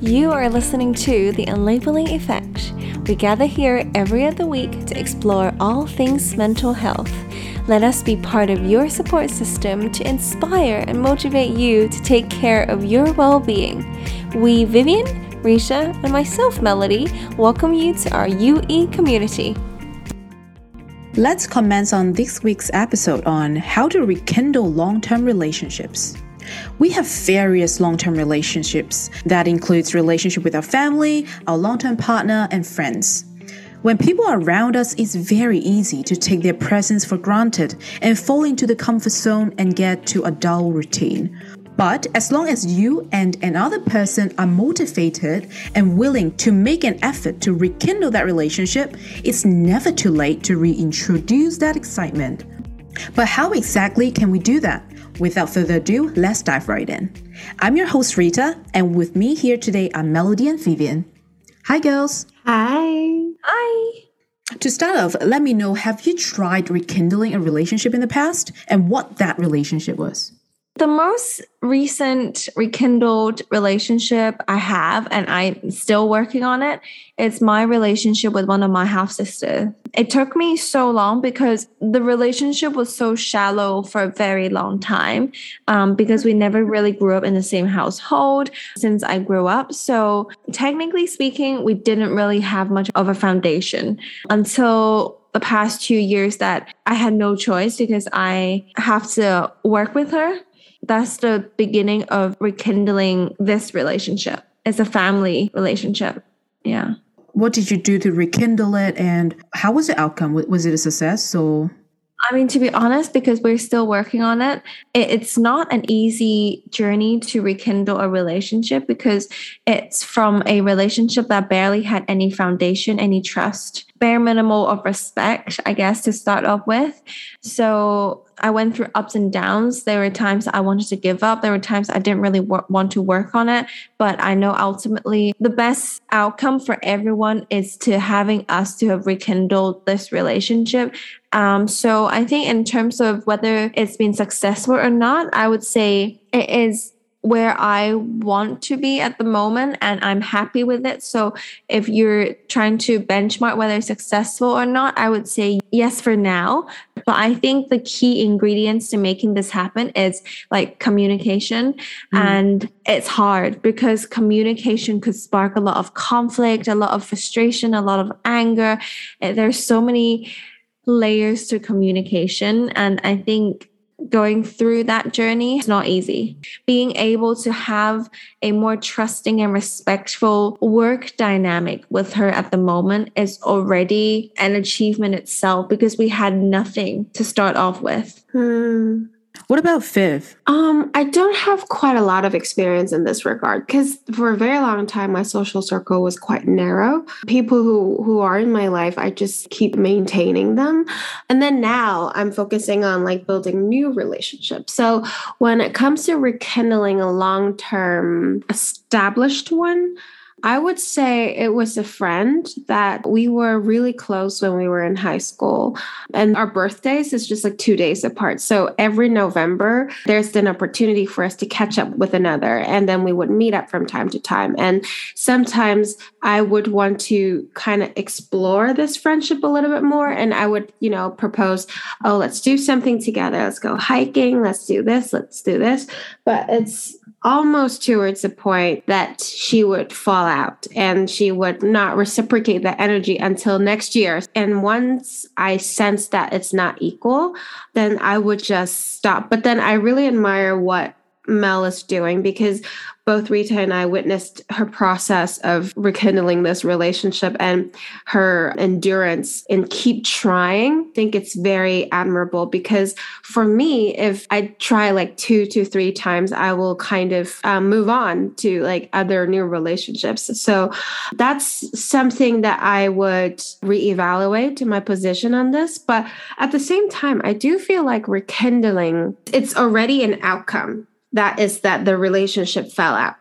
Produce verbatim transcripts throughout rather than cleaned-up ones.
You are listening to The Unlabeling Effect. We gather here every other week to explore all things mental health. Let us be part of your support system to inspire and motivate you to take care of your well-being. We, Vivian, Risha, and myself, Melody, welcome you to our U E community. Let's commence on this week's episode on how to rekindle long-term relationships. We have various long-term relationships that includes relationship with our family, our long-term partner, and friends. When people are around us, it's very easy to take their presence for granted and fall into the comfort zone and get to a dull routine. But as long as you and another person are motivated and willing to make an effort to rekindle that relationship, it's never too late to reintroduce that excitement. But how exactly can we do that? Without further ado, let's dive right in. I'm your host Rita, and with me here today are Melody and Vivian. Hi girls. Hi. Hi. To start off, let me know, have you tried rekindling a relationship in the past and what that relationship was? The most recent rekindled relationship I have, and I'm still working on it, is my relationship with one of my half sisters. It took me so long because the relationship was so shallow for a very long time um, because we never really grew up in the same household since I grew up. So technically speaking, we didn't really have much of a foundation until the past two years that I had no choice because I have to work with her. That's the beginning of rekindling this relationship. It's a family relationship. Yeah. What did you do to rekindle it, and how was the outcome? Was it a success? Or I mean, to be honest, because we're still working on it, it's not an easy journey to rekindle a relationship because it's from a relationship that barely had any foundation, any trust, bare minimal of respect, I guess, to start off with. So I went through ups and downs. There were times I wanted to give up. There were times I didn't really w- want to work on it. But I know ultimately the best outcome for everyone is to having us to have rekindled this relationship. Um, so I think in terms of whether it's been successful or not, I would say it is where I want to be at the moment and I'm happy with it. So if you're trying to benchmark whether it's successful or not, I would say yes for now. But I think the key ingredients to making this happen is like communication. Mm. And it's hard because communication could spark a lot of conflict, a lot of frustration, a lot of anger. There's so many layers to communication. And I think going through that journey is not easy. Being able to have a more trusting and respectful work dynamic with her at the moment is already an achievement itself because we had nothing to start off with. Hmm. What about Viv? Um, I don't have quite a lot of experience in this regard because for a very long time, my social circle was quite narrow. People who, who are in my life, I just keep maintaining them. And then now I'm focusing on like building new relationships. So when it comes to rekindling a long-term established one, I would say it was a friend that we were really close when we were in high school. And our birthdays is just like two days apart. So every November, there's an opportunity for us to catch up with another. And then we would meet up from time to time. And sometimes I would want to kind of explore this friendship a little bit more. And I would, you know, propose, oh, let's do something together. Let's go hiking. Let's do this. Let's do this. But it's almost towards the point that she would fall out and she would not reciprocate that energy until next year. And once I sense that it's not equal, then I would just stop. But then I really admire what Mel is doing because both Rita and I witnessed her process of rekindling this relationship and her endurance and keep trying. I think it's very admirable because for me, if I try like two to three times, I will kind of um, move on to like other new relationships. So that's something that I would reevaluate to my position on this. But at the same time, I do feel like rekindling, it's already an outcome. That is that the relationship fell out.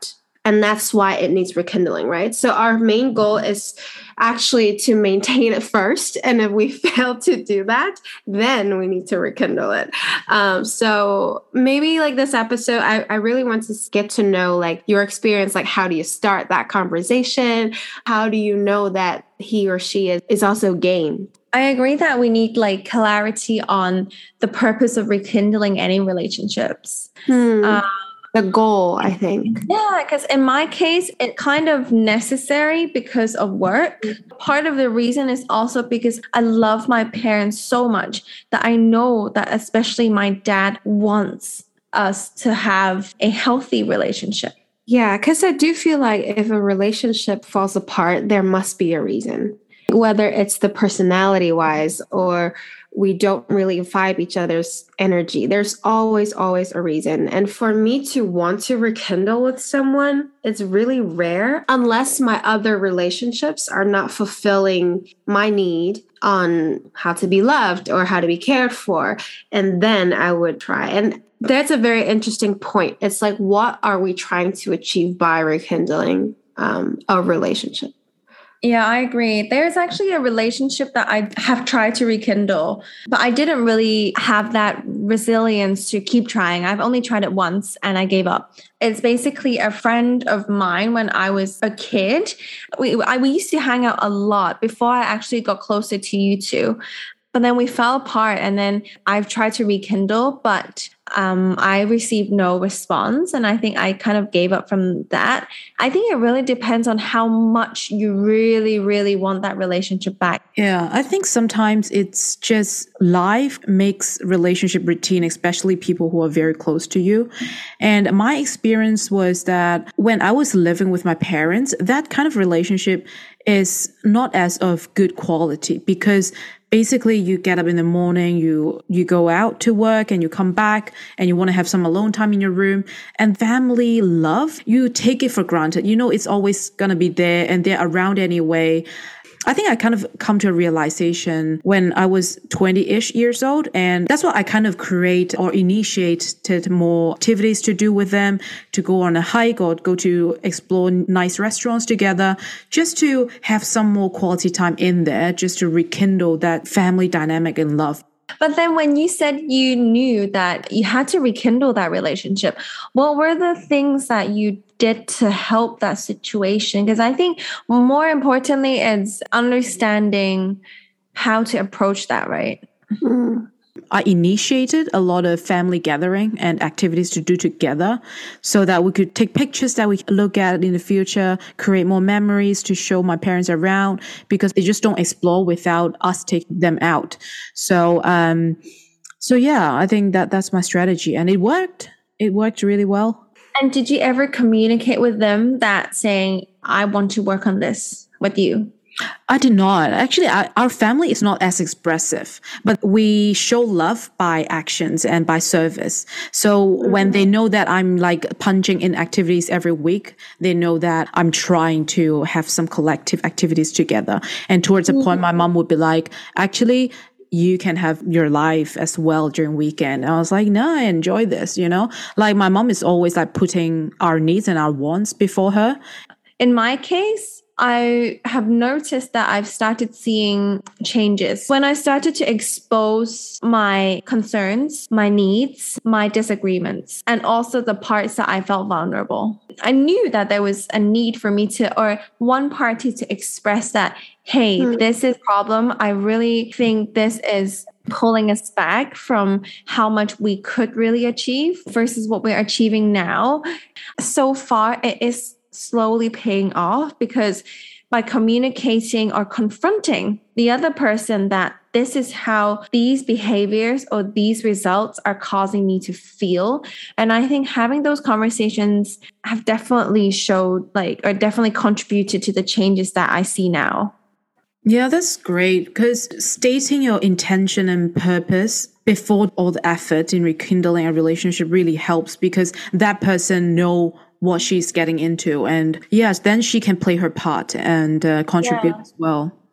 And that's why it needs rekindling, right? So our main goal is actually to maintain it first. And if we fail to do that, then we need to rekindle it. Um, so maybe like this episode, I, I really want to get to know like your experience, like how do you start that conversation? How do you know that he or she is, is also game? I agree that we need like clarity on the purpose of rekindling any relationships. Hmm. Um, the goal, I think. Yeah, because in my case, it kind of necessary because of work. Part of the reason is also because I love my parents so much that I know that especially my dad wants us to have a healthy relationship. Yeah, because I do feel like if a relationship falls apart, there must be a reason. Whether it's the personality wise or we don't really vibe each other's energy. There's always, always a reason. And for me to want to rekindle with someone, it's really rare unless my other relationships are not fulfilling my need on how to be loved or how to be cared for. And then I would try. And that's a very interesting point. It's like, what are we trying to achieve by rekindling um, a relationship? Yeah, I agree. There's actually a relationship that I have tried to rekindle, but I didn't really have that resilience to keep trying. I've only tried it once and I gave up. It's basically a friend of mine when I was a kid. We, I, we used to hang out a lot before I actually got closer to you two. But then we fell apart and then I've tried to rekindle, but um, I received no response. And I think I kind of gave up from that. I think it really depends on how much you really, really want that relationship back. Yeah, I think sometimes it's just life makes relationship routine, especially people who are very close to you. And my experience was that when I was living with my parents, that kind of relationship is not as of good quality because basically you get up in the morning, you you go out to work and you come back and you want to have some alone time in your room, and family love, you take it for granted. You know, it's always going to be there and they're around anyway. I think I kind of come to a realization when I was twenty-ish years old, and that's why I kind of create or initiated more activities to do with them, to go on a hike or go to explore nice restaurants together, just to have some more quality time in there, just to rekindle that family dynamic and love. But then when you said you knew that you had to rekindle that relationship, what were the things that you did to help that situation? Because I think more importantly, it's understanding how to approach that, right? Mm. I initiated a lot of family gathering and activities to do together so that we could take pictures that we look at in the future, create more memories to show my parents around because they just don't explore without us taking them out. So, um, so yeah, I think that that's my strategy and it worked. It worked really well. And did you ever communicate with them that saying, I want to work on this with you? I did not. Actually, I, our family is not as expressive, but we show love by actions and by service. So mm-hmm. when they know that I'm like punching in activities every week, they know that I'm trying to have some collective activities together. And towards a mm-hmm. point, my mom would be like, actually, you can have your life as well during weekend. And I was like, no, I enjoy this, you know? Like my mom is always like putting our needs and our wants before her. In my case, I have noticed that I've started seeing changes. When I started to expose my concerns, my needs, my disagreements, and also the parts that I felt vulnerable. I knew that there was a need for me to, or one party to express that, hey, mm. this is a problem. I really think this is pulling us back from how much we could really achieve versus what we're achieving now. So far, it is slowly paying off because by communicating or confronting the other person that this is how these behaviors or these results are causing me to feel. And I think having those conversations have definitely showed like, or definitely contributed to the changes that I see now. Yeah, that's great because stating your intention and purpose before all the effort in rekindling a relationship really helps because that person know what she's getting into. And yes, then she can play her part and uh, contribute yeah. as well.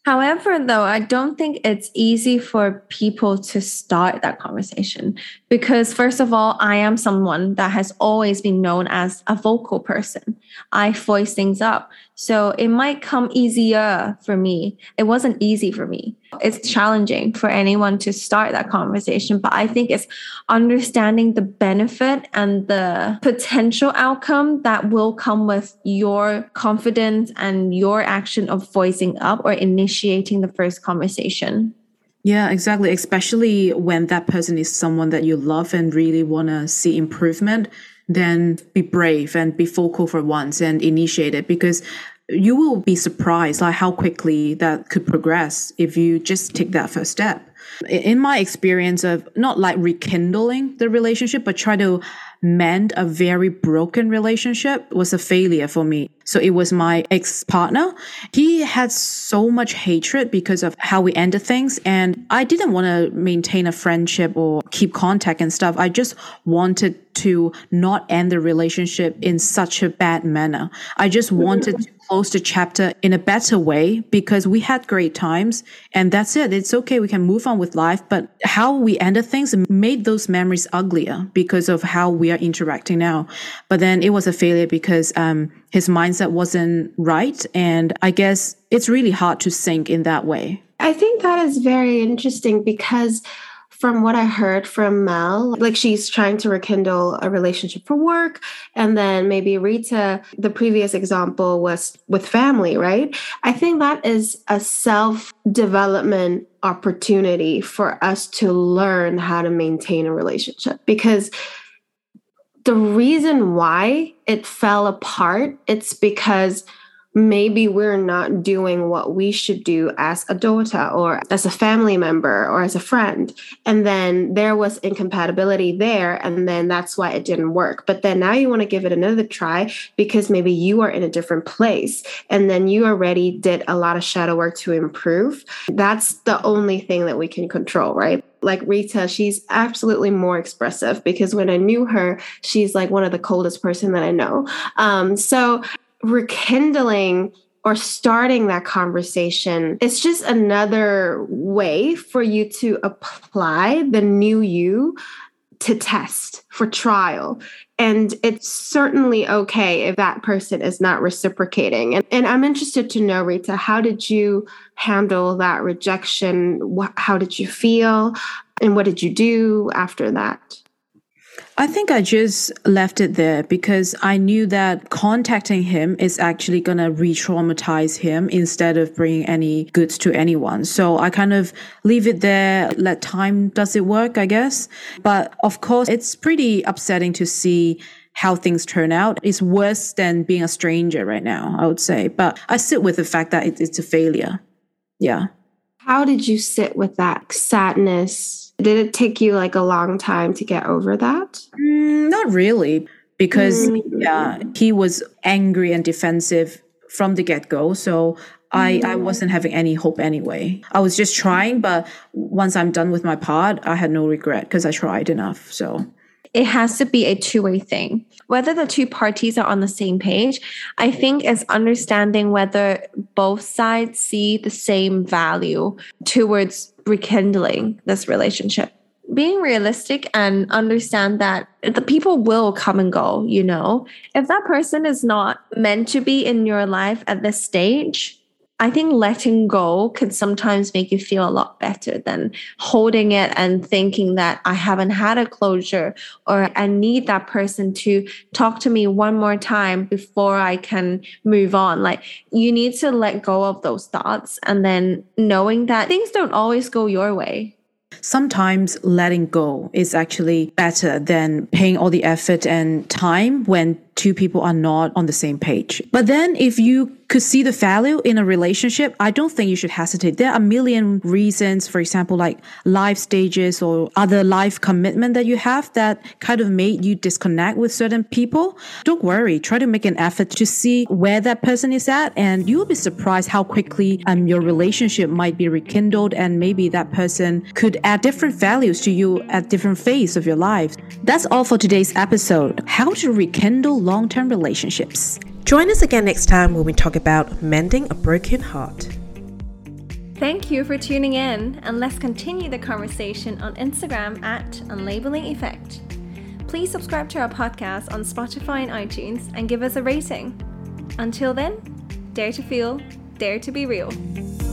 However, though, I don't think it's easy for people to start that conversation because, first of all, I am someone that has always been known as a vocal person. I voice things up. So it might come easier for me. It wasn't easy for me. It's challenging for anyone to start that conversation, but I think it's understanding the benefit and the potential outcome that will come with your confidence and your action of voicing up or initiating the first conversation. Yeah, exactly. Especially when that person is someone that you love and really want to see improvement, then be brave and be vocal for once and initiate it, because you will be surprised like how quickly that could progress if you just take that first step. In my experience of not like rekindling the relationship, but try to mend a very broken relationship was a failure for me. So it was my ex-partner. He had so much hatred because of how we ended things. And I didn't want to maintain a friendship or keep contact and stuff. I just wanted to not end the relationship in such a bad manner. I just wanted to close the chapter in a better way because we had great times and that's it. It's okay. We can move on with life. But how we ended things made those memories uglier because of how we are interacting now. But then it was a failure because um, his mindset wasn't right. And I guess it's really hard to think in that way. I think that is very interesting because from what I heard from Mel, like she's trying to rekindle a relationship for work. And then maybe Rita, the previous example was with family, right? I think that is a self-development opportunity for us to learn how to maintain a relationship, because the reason why it fell apart, it's because maybe we're not doing what we should do as a daughter or as a family member or as a friend. And then there was incompatibility there. And then that's why it didn't work. But then now you want to give it another try because maybe you are in a different place. And then you already did a lot of shadow work to improve. That's the only thing that we can control, right? Like Rita, she's absolutely more expressive because when I knew her, she's like one of the coldest person that I know. Um, so rekindling or starting that conversation, it's just another way for you to apply the new you to test for trial. And it's certainly okay if that person is not reciprocating. And, and I'm interested to know, Rita, how did you handle that rejection? How did you feel? And what did you do after that? I think I just left it there because I knew that contacting him is actually going to re-traumatize him instead of bringing any goods to anyone. So I kind of leave it there, let time does it work, I guess. But of course, it's pretty upsetting to see how things turn out. It's worse than being a stranger right now, I would say. But I sit with the fact that it's a failure. Yeah. How did you sit with that sadness? Did it take you like a long time to get over that? Mm, not really, because mm-hmm. yeah, he was angry and defensive from the get-go. So mm-hmm. I, I wasn't having any hope anyway. I was just trying, but once I'm done with my part, I had no regret because I tried enough. So it has to be a two-way thing. Whether the two parties are on the same page, I think is understanding whether both sides see the same value towards rekindling this relationship. Being realistic and understand that the people will come and go, you know. If that person is not meant to be in your life at this stage, I think letting go can sometimes make you feel a lot better than holding it and thinking that I haven't had a closure or I need that person to talk to me one more time before I can move on. Like you need to let go of those thoughts and then knowing that things don't always go your way. Sometimes letting go is actually better than paying all the effort and time when two people are not on the same page. But then if you could see the value in a relationship, I don't think you should hesitate. There are a million reasons, for example, like life stages or other life commitment that you have that kind of made you disconnect with certain people. Don't worry. Try to make an effort to see where that person is at, and you will be surprised how quickly um, your relationship might be rekindled, and maybe that person could add different values to you at different phases of your life. That's all for today's episode. How to rekindle long-term relationships. Join us again next time when we talk about mending a broken heart. Thank you for tuning in, and let's continue the conversation on Instagram at Unlabeling Effect. Please subscribe to our podcast on Spotify and iTunes and give us a rating. Until then, dare to feel, dare to be real.